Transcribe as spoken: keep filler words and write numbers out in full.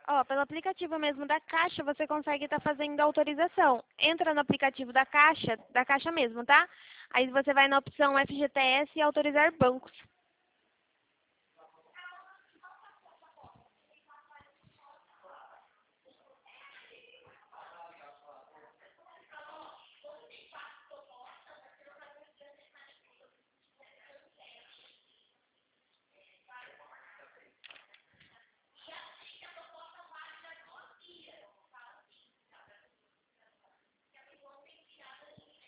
Ó, pelo aplicativo mesmo da Caixa, você consegue estar fazendo a autorização. Entra no aplicativo da Caixa, da Caixa mesmo, tá? Aí você vai na opção F G T S e autorizar bancos.